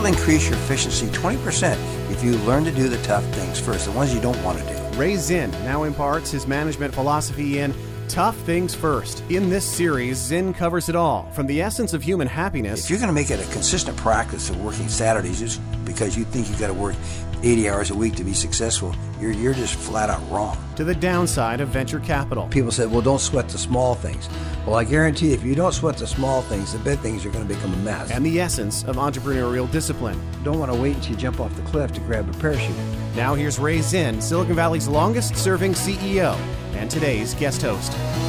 will increase your efficiency 20% if you learn to do the tough things first, the ones you don't want to do. Ray Zinn now imparts his management philosophy in Tough Things First. In this series, Zinn covers it all, from the essence of human happiness. If you're going to make it a consistent practice of working Saturdays just because you think you've got to work 80 hours a week to be successful, you're just flat out wrong. To the downside of venture capital. People said, well, don't sweat the small things. Well, I guarantee you, if you don't sweat the small things, the big things are going to become a mess. And the essence of entrepreneurial discipline. Don't want to wait until you jump off the cliff to grab a parachute. Now here's Ray Zinn, Silicon Valley's longest-serving CEO, and today's guest host.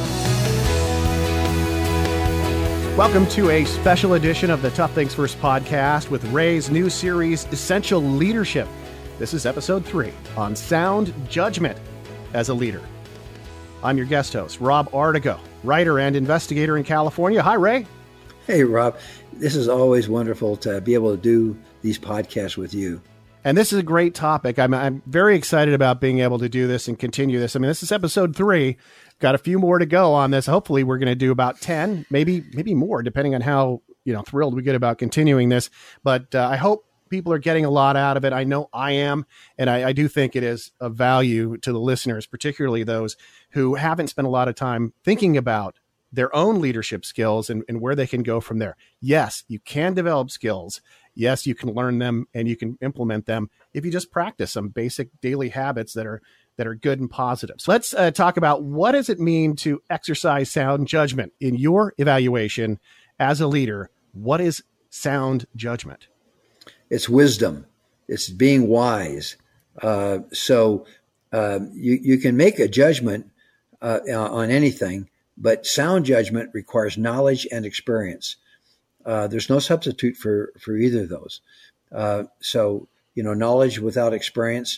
Welcome to a special edition of the Tough Things First podcast with Ray's new series, Essential Leadership. This is episode 3 on sound judgment as a leader. I'm your guest host, Rob Artigo, writer and investigator in California. Hi, Ray. Hey, Rob. This is always wonderful to be able to do these podcasts with you. And this is a great topic. I'm very excited about being able to do this and continue this. I mean, this is episode 3. Got a few more to go on this. Hopefully, we're going to do about 10, maybe more, depending on how thrilled we get about continuing this. But I hope people are getting a lot out of it. I know I am, and I do think it is of value to the listeners, particularly those who haven't spent a lot of time thinking about their own leadership skills and where they can go from there. Yes, you can develop skills. Yes, you can learn them and you can implement them if you just practice some basic daily habits that are good and positive. So let's talk about what does it mean to exercise sound judgment in your evaluation as a leader. What is sound judgment? It's wisdom. It's being wise. So you can make a judgment on anything, but sound judgment requires knowledge and experience. There's no substitute for either of those. So knowledge without experience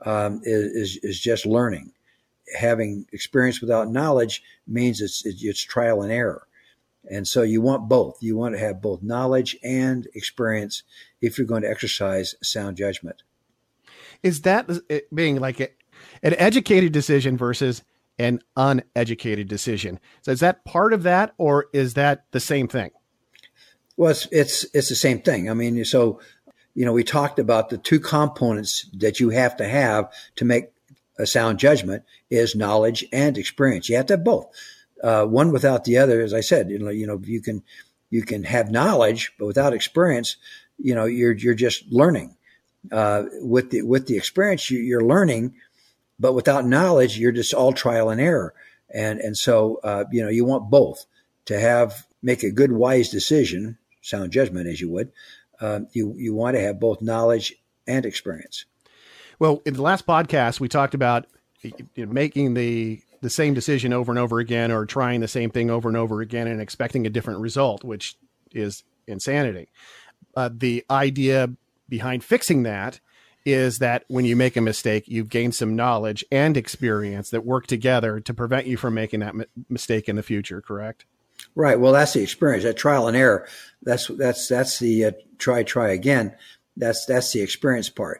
is just learning. Having experience without knowledge means it's trial and error. And so you want both. You want to have both knowledge and experience if you're going to exercise sound judgment. Is that being like an educated decision versus an uneducated decision? So is that part of that, or is that the same thing? Well, it's the same thing. I mean, so, we talked about the two components that you have to make a sound judgment is knowledge and experience. You have to have both. One without the other, as I said, you can have knowledge, but without experience, you're just learning. With the experience, you're learning, but without knowledge, you're just all trial and error. And so, you want both to make a good, wise decision, sound judgment, as you would. You want to have both knowledge and experience. Well, in the last podcast, we talked about making the same decision over and over again, or trying the same thing over and over again and expecting a different result, which is insanity. The idea behind fixing that is that when you make a mistake, you've gained some knowledge and experience that work together to prevent you from making that mistake in the future, correct? Right. Well, that's the experience, that trial and error. That's the try again. That's the experience part.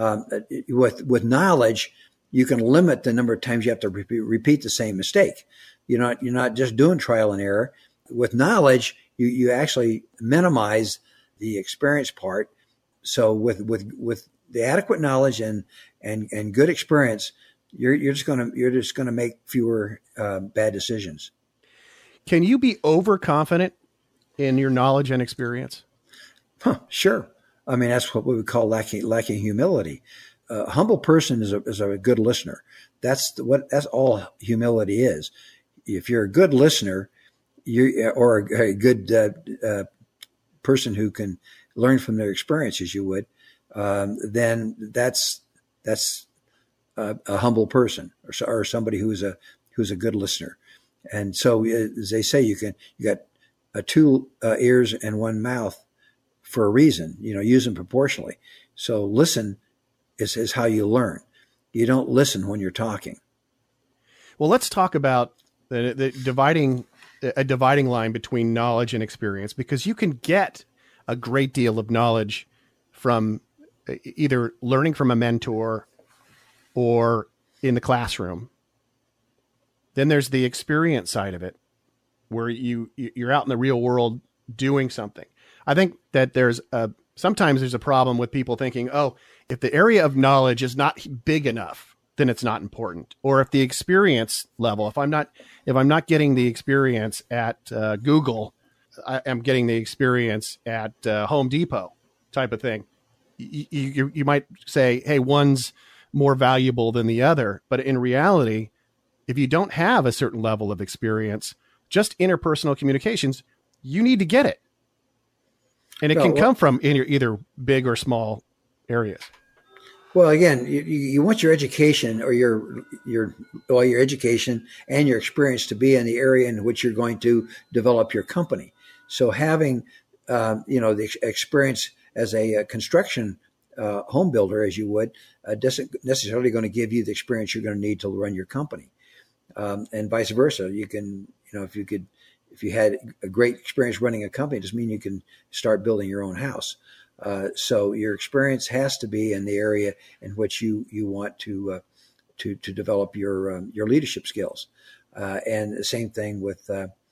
With knowledge, you can limit the number of times you have to repeat the same mistake. You're not just doing trial and error. With knowledge, you actually minimize the experience part. So with the adequate knowledge and good experience, you're just gonna make fewer bad decisions. Can you be overconfident in your knowledge and experience? Sure. I mean, that's what we would call lacking humility. A humble person is a good listener. That's all humility is. If you're a good listener, or a good person who can learn from their experiences, you would, then that's a humble person, or somebody who's a good listener. And so, as they say, you got two ears and one mouth for a reason. Use them proportionally. So listen is how you learn. You don't listen when you're talking. Well, let's talk about the dividing line between knowledge and experience, because you can get a great deal of knowledge from either learning from a mentor or in the classroom. Then there's the experience side of it, where you're out in the real world doing something. I think that there's a Sometimes there's a problem with people thinking, oh, if the area of knowledge is not big enough, then it's not important. Or if the experience level, if I'm not getting the experience at Google, I am getting the experience at Home Depot type of thing. You might say, hey, one's more valuable than the other. But in reality, if you don't have a certain level of experience, just interpersonal communications, you need to get it. And it can come from either big or small areas. Well, again, you want your education or your education and your experience to be in the area in which you're going to develop your company. So having, the experience as a construction home builder, as you would, doesn't necessarily going to give you the experience you're going to need to run your company, and vice versa. You can, if you had a great experience running a company, it doesn't mean you can start building your own house. So your experience has to be in the area in which you want to develop your leadership skills, and the same thing with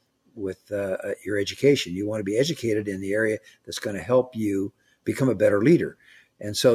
your education. You want to be educated in the area that's going to help you become a better leader. And so,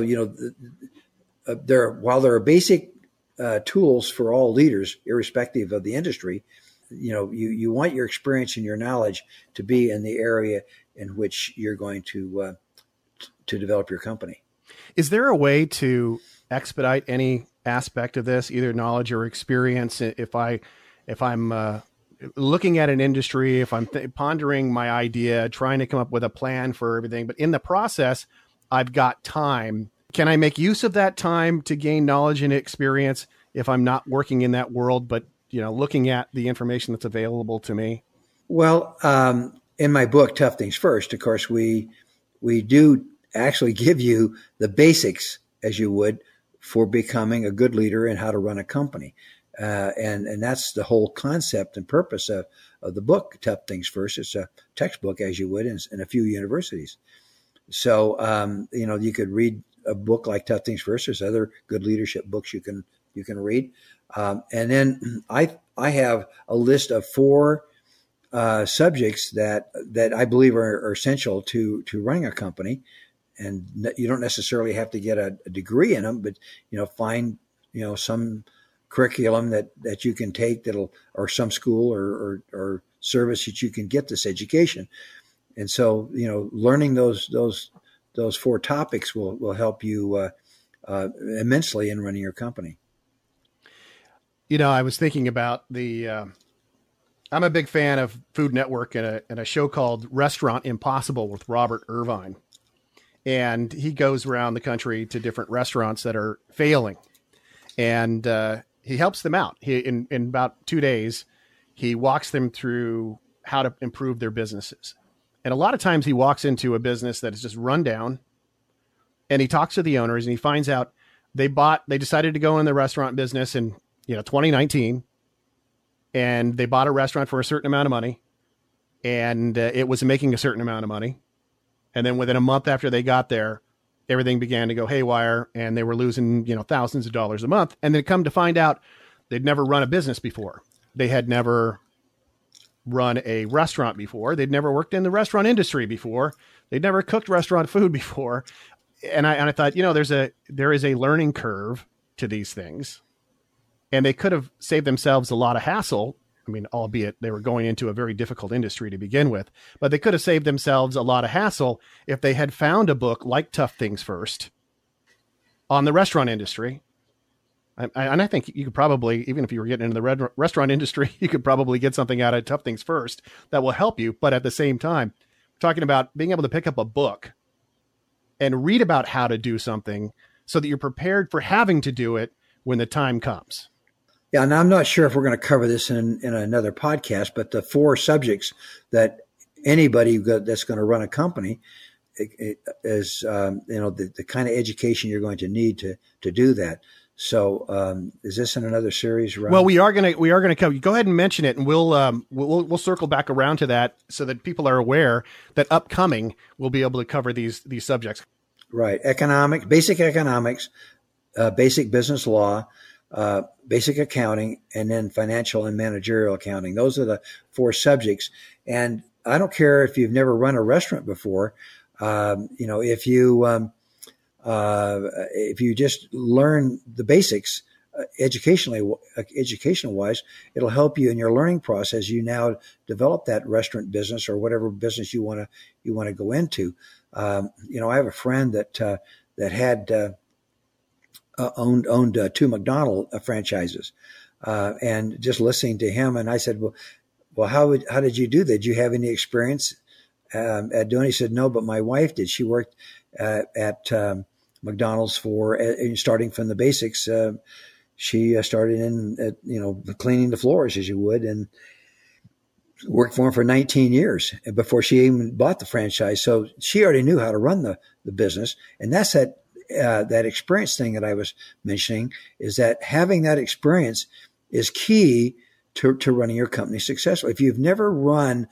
while there are basic tools for all leaders, irrespective of the industry, you want your experience and your knowledge to be in the area in which you're going to develop your company. Is there a way to expedite any aspect of this, either knowledge or experience? If I'm looking at an industry, if I'm pondering my idea, trying to come up with a plan for everything, but in the process, I've got time. Can I make use of that time to gain knowledge and experience if I'm not working in that world, but looking at the information that's available to me? Well, in my book, Tough Things First, of course, we do actually give you the basics, as you would, for becoming a good leader and how to run a company. And that's the whole concept and purpose of the book, Tough Things First. It's a textbook, as you would, in a few universities. So, you could read a book like Tough Things First. There's other good leadership books you can read. And then I have a list of 4 subjects that I believe are essential to running a company. And you don't necessarily have to get a degree in them, but, find, some curriculum that you can take or some school or service that you can get this education. And so, learning those 4 topics will help you immensely in running your company. I was thinking about I'm a big fan of Food Network and a show called Restaurant Impossible with Robert Irvine. And he goes around the country to different restaurants that are failing. And he helps them out. In about 2 days, he walks them through how to improve their businesses. And a lot of times he walks into a business that is just run down, and he talks to the owners and he finds out they decided to go in the restaurant business in 2019, and they bought a restaurant for a certain amount of money, and it was making a certain amount of money. And then within a month after they got there, everything began to go haywire, and they were losing, thousands of dollars a month. And then come to find out they'd never run a business before. They had never run a restaurant before. They'd never worked in the restaurant industry before. They'd never cooked restaurant food before. And I thought, there is a learning curve to these things, and they could have saved themselves a lot of hassle. I mean, albeit they were going into a very difficult industry to begin with, but they could have saved themselves a lot of hassle if they had found a book like Tough Things First on the restaurant industry. And I think you could probably, even if you were getting into the restaurant industry, you could probably get something out of Tough Things First that will help you. But at the same time, we're talking about being able to pick up a book and read about how to do something so that you're prepared for having to do it when the time comes. Yeah, and I'm not sure if we're going to cover this in another podcast, but the 4 subjects that anybody that's going to run a company is, the kind of education you're going to need to do that. So, is this in another series, Ron? Well, we are going to cover. Go ahead and mention it, and we'll circle back around to that so that people are aware that upcoming we'll be able to cover these subjects. Right, basic economics, basic business law, basic accounting, and then financial and managerial accounting. Those are the 4 subjects. And I don't care if you've never run a restaurant before. If you just learn the basics, educational wise, it'll help you in your learning process. You now develop that restaurant business or whatever business you want to go into. I have a friend that had owned 2 McDonald's franchises, and just listening to him, and I said, well, how did you do that? Did you have any experience at doing it? He said, no, but my wife did. She worked at McDonald's starting from the basics. She started in cleaning the floors as you would, and worked for him for 19 years before she even bought the franchise. So she already knew how to run the business. And that's that experience thing that I was mentioning, is that having that experience is key to running your company successfully. If you've never run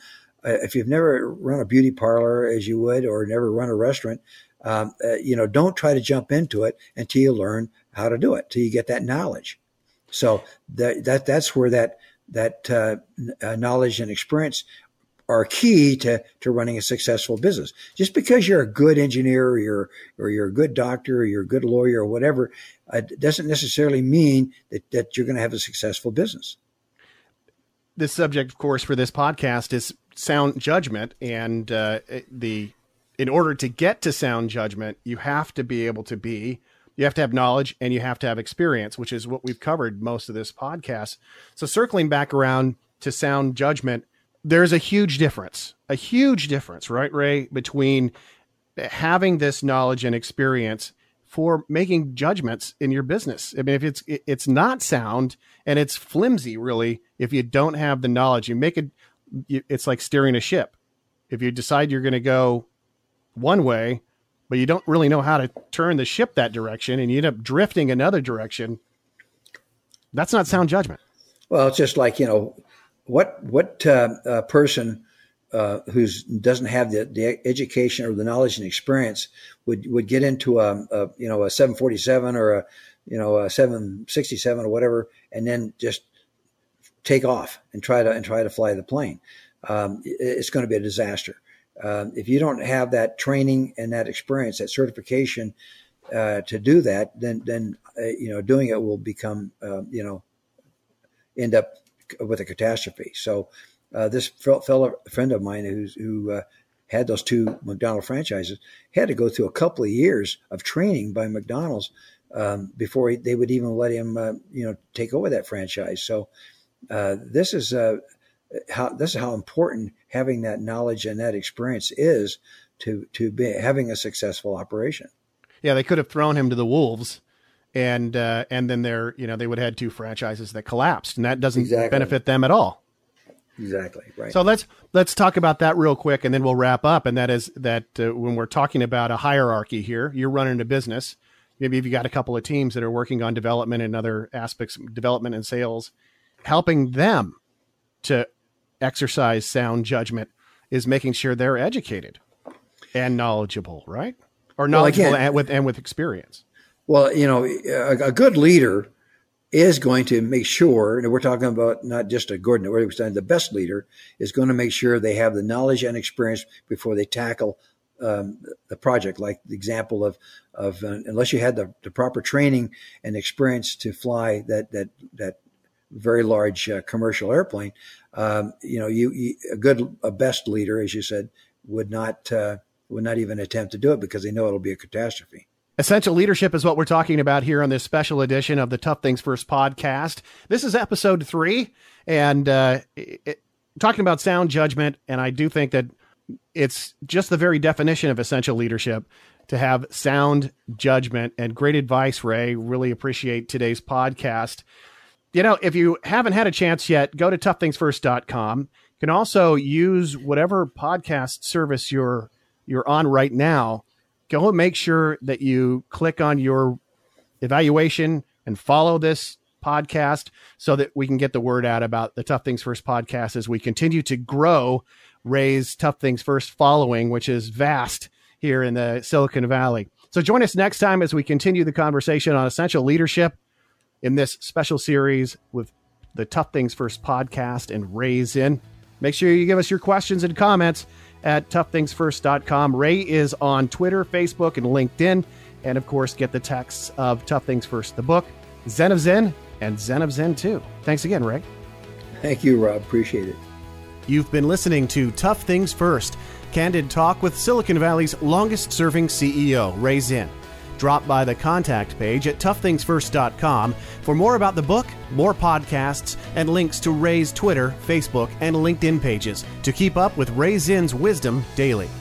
a beauty parlor as you would, or never run a restaurant, don't try to jump into it until you learn how to do it, till you get that knowledge. So that's where that knowledge and experience are key to running a successful business. Just because you're a good engineer or you're a good doctor or you're a good lawyer or whatever, doesn't necessarily mean that you're going to have a successful business. The subject, of course, for this podcast is sound judgment, and in order to get to sound judgment, you have to have knowledge and you have to have experience, which is what we've covered most of this podcast. So circling back around to sound judgment, there's a huge difference, right, Ray, between having this knowledge and experience for making judgments in your business. I mean, if it's not sound and it's flimsy, really, if you don't have the knowledge, it's like steering a ship. If you decide you're going to go one way, but you don't really know how to turn the ship that direction, and you end up drifting another direction, that's not sound judgment. Well, it's just like, what person who doesn't have the education or the knowledge and experience would get into a 747 or a 767 or whatever, and then just take off and try to fly the plane. It's going to be a disaster. If you don't have that training and that experience, that certification to do that, then doing it will become end up with a catastrophe. So this friend of mine who had those 2 McDonald's franchises had to go through a couple of years of training by McDonald's before they would even let him take over that franchise. So this is how important having that knowledge and that experience is to be having a successful operation. Yeah, they could have thrown him to the wolves, and then they would have had 2 franchises that collapsed, and that doesn't benefit them at all. Exactly right. So let's talk about that real quick, and then we'll wrap up. And that is that when we're talking about a hierarchy here, you're running a business. Maybe if you got a couple of teams that are working on development and other aspects, development and sales, helping them to exercise sound judgment is making sure they're educated and knowledgeable, right? Or knowledgeable and with experience. Well, a good leader is going to make sure, and we're talking about not just a good, the best leader is going to make sure they have the knowledge and experience before they tackle the project. Like the example of unless you had the proper training and experience to fly that very large commercial airplane, a best leader, as you said, would not even attempt to do it because they know it'll be a catastrophe. Essential leadership is what we're talking about here on this special edition of the Tough Things First podcast. This is episode 3, and talking about sound judgment. And I do think that it's just the very definition of essential leadership to have sound judgment. And great advice, Ray. Really appreciate today's podcast. If you haven't had a chance yet, go to toughthingsfirst.com. You can also use whatever podcast service you're on right now. Go and make sure that you click on your evaluation and follow this podcast so that we can get the word out about the Tough Things First podcast as we continue to grow Ray's Tough Things First following, which is vast here in the Silicon Valley. So join us next time as we continue the conversation on essential leadership in this special series with the Tough Things First podcast and Ray Zinn. Make sure you give us your questions and comments at toughthingsfirst.com. Ray is on Twitter, Facebook, and LinkedIn. And, of course, get the texts of Tough Things First, the book, Zen of Zen, and Zen of Zen 2. Thanks again, Ray. Thank you, Rob. Appreciate it. You've been listening to Tough Things First, candid talk with Silicon Valley's longest-serving CEO, Ray Zinn. Drop by the contact page at toughthingsfirst.com for more about the book, more podcasts, and links to Ray's Twitter, Facebook, and LinkedIn pages to keep up with Ray Zinn's wisdom daily.